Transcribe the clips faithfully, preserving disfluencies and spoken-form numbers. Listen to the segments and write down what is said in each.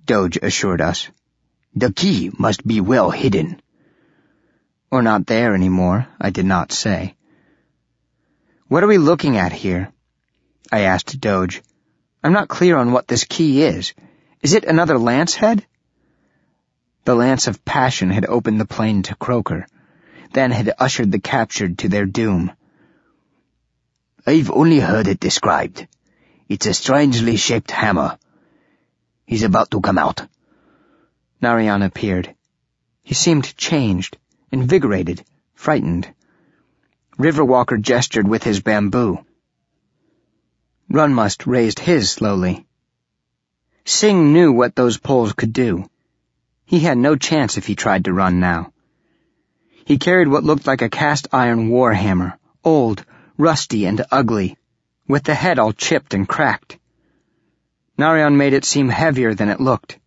Doge assured us. "The key must be well hidden." "Or not there anymore," I did not say. "What are we looking at here?" I asked Doge. "I'm not clear on what this key is. Is it another lance head?" The lance of passion had opened the plane to Croker, then had ushered the captured to their doom. "I've only heard it described. It's a strangely shaped hammer. He's about to come out." Narayan appeared. He seemed changed, invigorated, frightened. Riverwalker gestured with his bamboo. Runmust raised his slowly. Singh knew what those poles could do. He had no chance if he tried to run now. He carried what looked like a cast-iron war hammer, old, rusty, and ugly, with the head all chipped and cracked. Narayan made it seem heavier than it looked.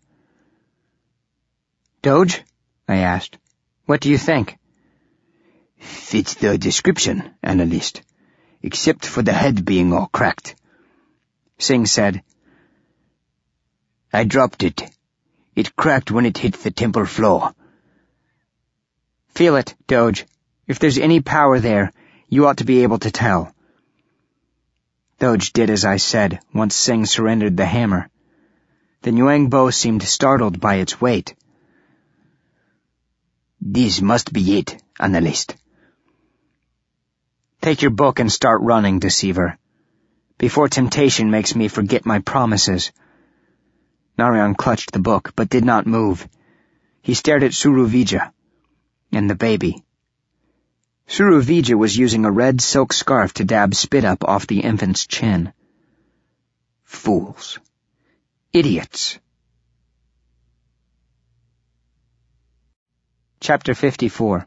"Doge?" I asked. "What do you think?" "Fits the description, analyst, except for the head being all cracked," Singh said. "I dropped it. It cracked when it hit the temple floor." "Feel it, Doge. If there's any power there, you ought to be able to tell." Doge did as I said once Singh surrendered the hammer. The Nguyen bow seemed startled by its weight. "This must be it, analyst." "Take your book and start running, deceiver. Before temptation makes me forget my promises." Narayan clutched the book, but did not move. He stared at Suruvija and the baby. Suruvija was using a red silk scarf to dab spit up off the infant's chin. Fools. Idiots. Chapter fifty-four.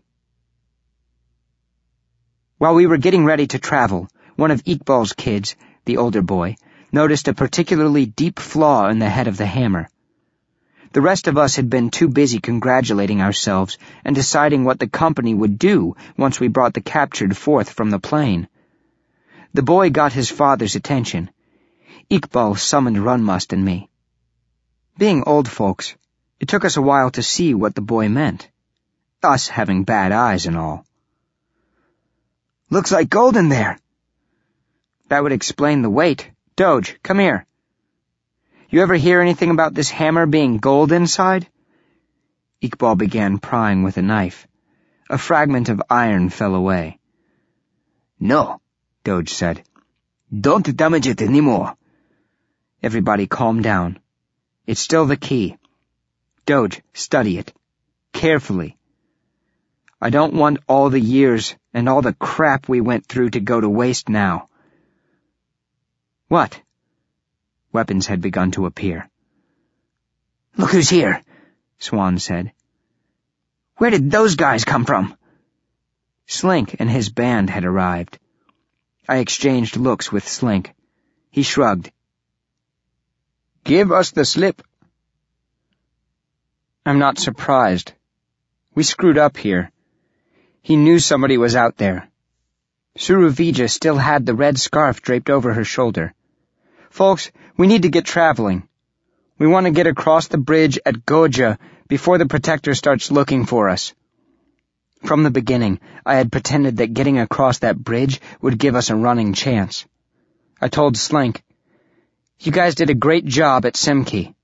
While we were getting ready to travel, one of Iqbal's kids, the older boy, noticed a particularly deep flaw in the head of the hammer. The rest of us had been too busy congratulating ourselves and deciding what the company would do once we brought the captured forth from the plane. The boy got his father's attention. Iqbal summoned Runmust and me. Being old folks, it took us a while to see what the boy meant, us having bad eyes and all. "Looks like gold in there." "That would explain the weight. Doge, come here. You ever hear anything about this hammer being gold inside?" Iqbal began prying with a knife. A fragment of iron fell away. "No," Doge said. "Don't damage it anymore." Everybody calm down. It's still the key. Doge, study it. Carefully. I don't want all the years and all the crap we went through to go to waste now. What? Weapons had begun to appear. "Look who's here," Swan said. "Where did those guys come from?" Slink and his band had arrived. I exchanged looks with Slink. He shrugged. "Give us the slip." I'm not surprised. We screwed up here. He knew somebody was out there. Suruvija still had the red scarf draped over her shoulder. "Folks, we need to get traveling. We want to get across the bridge at Goja before the Protector starts looking for us." From the beginning, I had pretended that getting across that bridge would give us a running chance. I told Slink, "You guys did a great job at Simki.